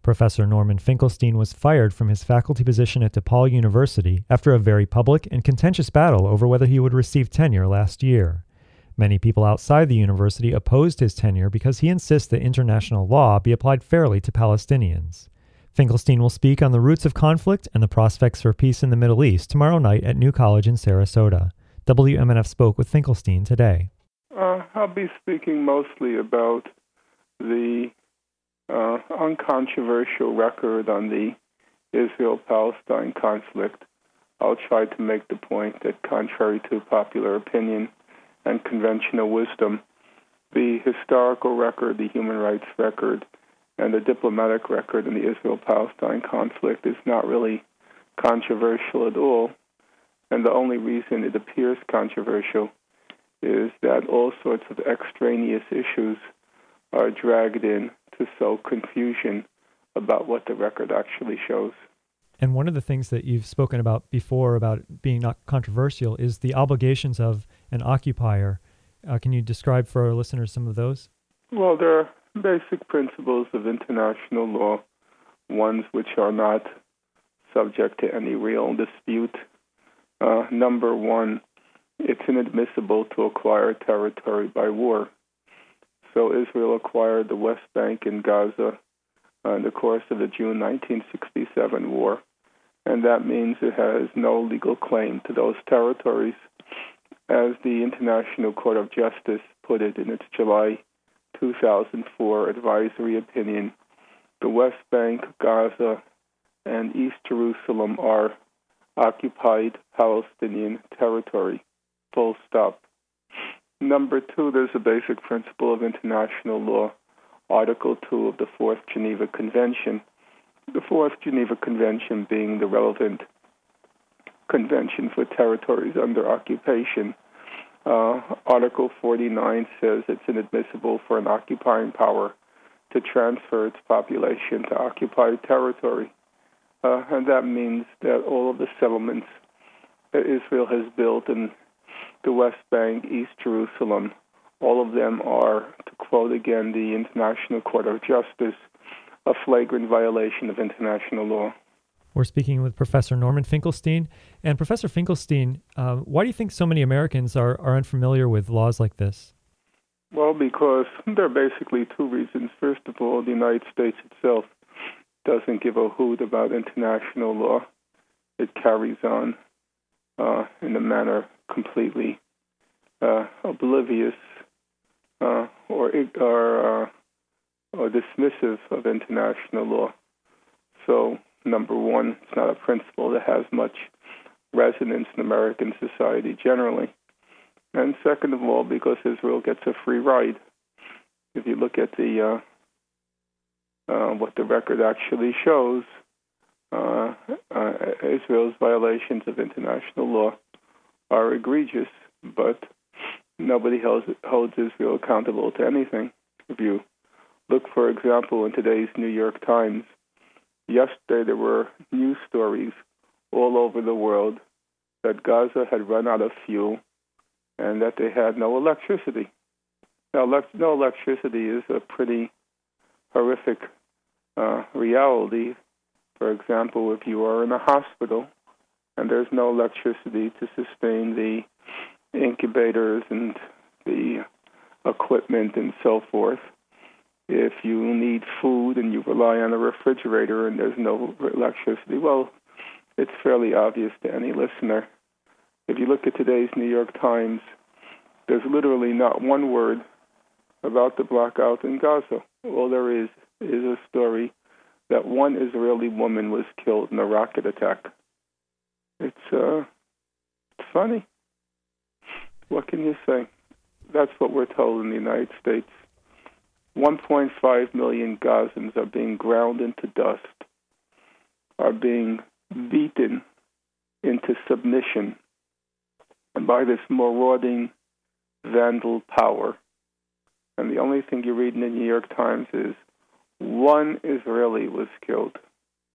Professor Norman Finkelstein was fired from his faculty position at DePaul University after a very public and contentious battle over whether he would receive tenure last year. Many people outside the university opposed his tenure because he insists that international law be applied fairly to Palestinians. Finkelstein will speak on the roots of conflict and the prospects for peace in the Middle East tomorrow night at New College in Sarasota. WMNF spoke with Finkelstein today. I'll be speaking mostly about the uncontroversial record on the Israel-Palestine conflict. I'll try to make the point that, contrary to popular opinion and conventional wisdom, the historical record, the human rights record, and the diplomatic record in the Israel-Palestine conflict is not really controversial at all. And the only reason it appears controversial is that all sorts of extraneous issues are dragged in to sow confusion about what the record actually shows. And one of the things that you've spoken about before about being not controversial is the obligations of an occupier. Can you describe for our listeners some of those? Well, there are basic principles of international law, ones which are not subject to any real dispute. Number one, it's inadmissible to acquire territory by war. So Israel acquired the West Bank and Gaza in the course of the June 1967 war, and that means it has no legal claim to those territories. As the International Court of Justice put it in its July 2004 advisory opinion, the West Bank, Gaza, and East Jerusalem are occupied Palestinian territory. Full stop. Number two, there's a basic principle of international law, Article 2 of the Fourth Geneva Convention. The Fourth Geneva Convention being the relevant convention for territories under occupation. Article 49 says it's inadmissible for an occupying power to transfer its population to occupied territory. And that means that all of the settlements that Israel has built in the West Bank, East Jerusalem, all of them are, to quote again the International Court of Justice, a flagrant violation of international law. We're speaking with Professor Norman Finkelstein. And Professor Finkelstein, why do you think so many Americans are unfamiliar with laws like this? Well, because there are basically two reasons. First of all, the United States itself doesn't give a hoot about international law. It carries on in a manner completely oblivious or dismissive of international law. So, number one, it's not a principle that has much resonance in American society generally. And second of all, because Israel gets a free ride. If you look at the what the record actually shows, Israel's violations of international law are egregious, but nobody holds Israel accountable to anything. If you look, for example, in today's New York Times, yesterday there were news stories all over the world that Gaza had run out of fuel and that they had no electricity. Now, no electricity is a pretty horrific reality. For example, if you are in a hospital and there's no electricity to sustain the incubators and the equipment and so forth, if you need food and you rely on a refrigerator and there's no electricity, well, it's fairly obvious to any listener. If you look at today's New York Times, there's literally not one word about the blackout in Gaza. All there is a story that one Israeli woman was killed in a rocket attack. It's funny. What can you say? That's what we're told in the United States. 1.5 million Gazans are being ground into dust, are being beaten into submission by this marauding vandal power. And the only thing you read in the New York Times is one Israeli was killed.